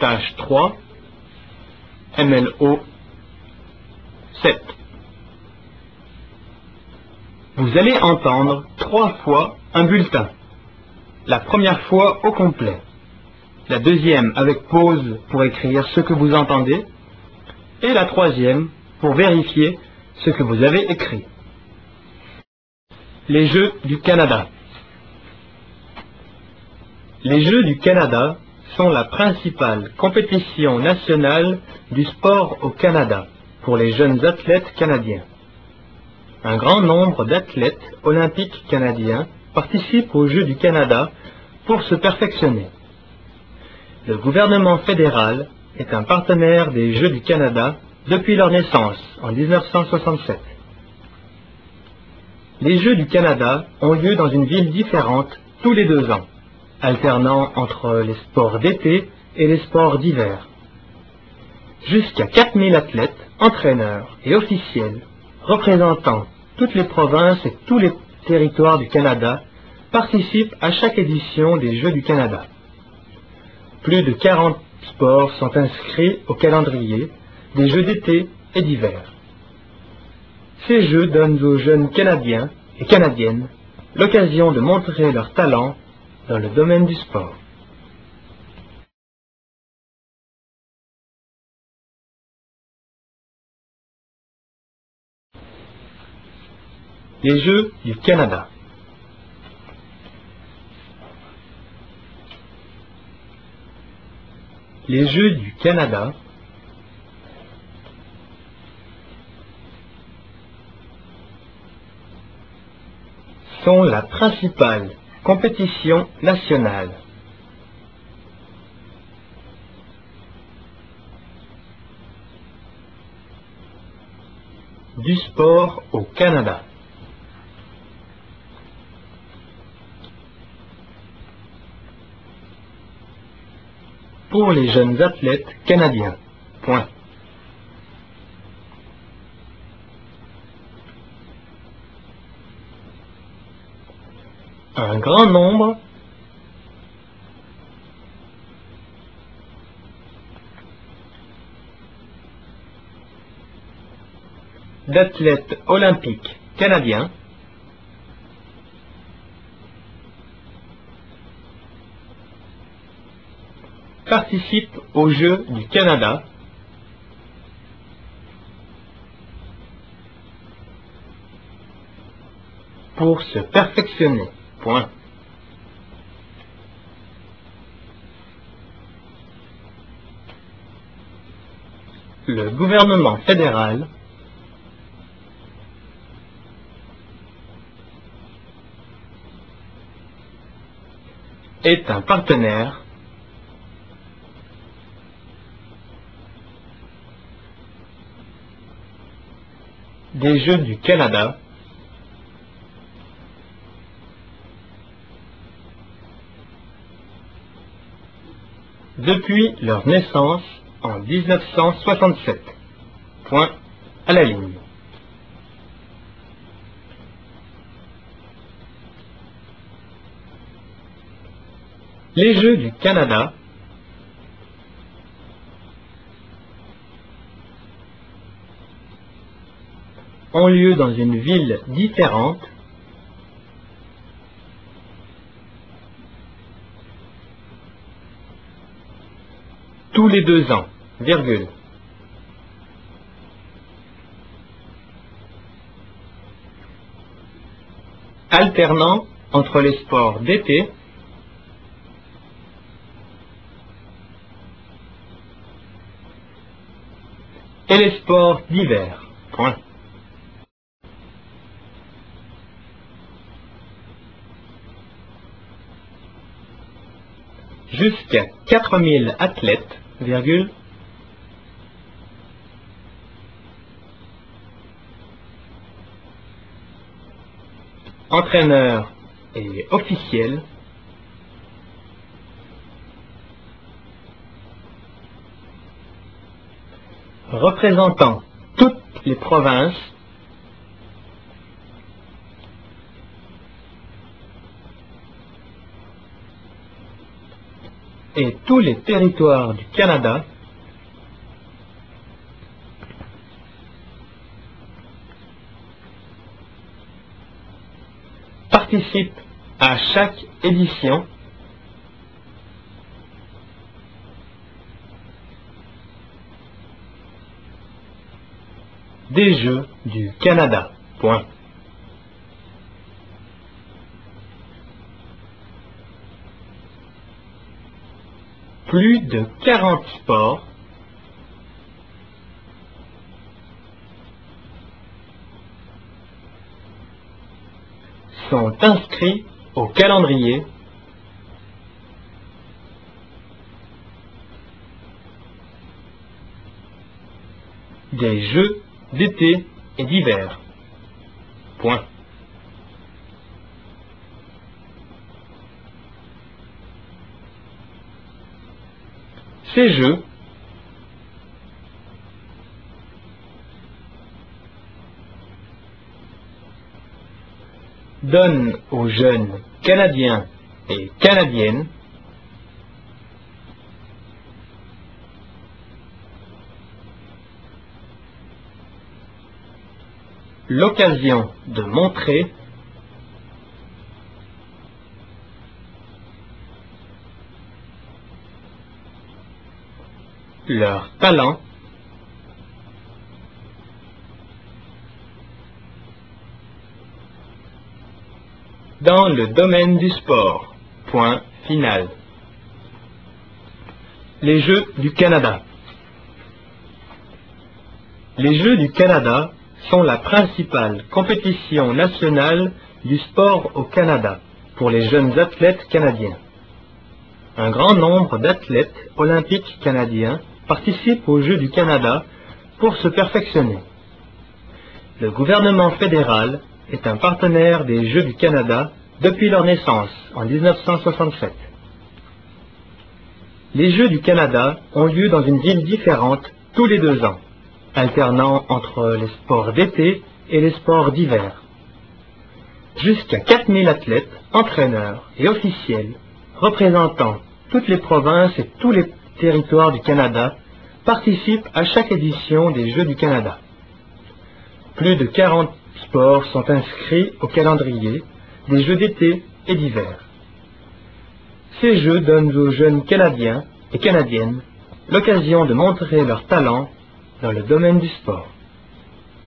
tâche 3, MLO 7. Vous allez entendre 3 fois un bulletin. La première fois au complet, la deuxième avec pause pour écrire ce que vous entendez, et la troisième pour vérifier ce que vous avez écrit. Les Jeux du Canada. Les Jeux du Canada sont la principale compétition nationale du sport au Canada pour les jeunes athlètes canadiens. Un grand nombre d'athlètes olympiques canadiens participent aux Jeux du Canada pour se perfectionner. Le gouvernement fédéral est un partenaire des Jeux du Canada depuis leur naissance en 1967. Les Jeux du Canada ont lieu dans une ville différente tous les 2 ans, alternant entre les sports d'été et les sports d'hiver. Jusqu'à 4000 athlètes, entraîneurs et officiels représentant toutes les provinces et tous les territoires du Canada participent à chaque édition des Jeux du Canada. Plus de 40 sports sont inscrits au calendrier des Jeux d'été et d'hiver. Ces Jeux donnent aux jeunes Canadiens et Canadiennes l'occasion de montrer leur talent dans le domaine du sport. Les Jeux du Canada. Les Jeux du Canada sont la principale compétition nationale du sport au Canada. Pour les jeunes athlètes canadiens. Point. Un grand nombre d'athlètes olympiques canadiens participent aux Jeux du Canada pour se perfectionner. Point. Le gouvernement fédéral est un partenaire des Jeux du Canada depuis leur naissance en 1967. Point à la ligne. Les Jeux du Canada ont lieu dans une ville différente tous les 2 ans, virgule. Alternant entre les sports d'été et les sports d'hiver. Point. Jusqu'à 4000 athlètes, virgule, entraîneurs et officiels représentant toutes les provinces et tous les territoires du Canada participent à chaque édition des Jeux du Canada. Point. Plus de 40 sports sont inscrits au calendrier des Jeux d'été et d'hiver. Point. Ces Jeux donnent aux jeunes Canadiens et Canadiennes l'occasion de montrer leur talent dans le domaine du sport. Point final. Les Jeux du Canada. Les Jeux du Canada sont la principale compétition nationale du sport au Canada pour les jeunes athlètes canadiens. Un grand nombre d'athlètes olympiques canadiens participent aux Jeux du Canada pour se perfectionner. Le gouvernement fédéral est un partenaire des Jeux du Canada depuis leur naissance en 1967. Les Jeux du Canada ont lieu dans une ville différente tous les 2 ans, alternant entre les sports d'été et les sports d'hiver. Jusqu'à 4000 athlètes, entraîneurs et officiels représentant toutes les provinces et tous les territoires du Canada participent à chaque édition des Jeux du Canada. Plus de 40 sports sont inscrits au calendrier des Jeux d'été et d'hiver. Ces Jeux donnent aux jeunes Canadiens et Canadiennes l'occasion de montrer leur talent dans le domaine du sport.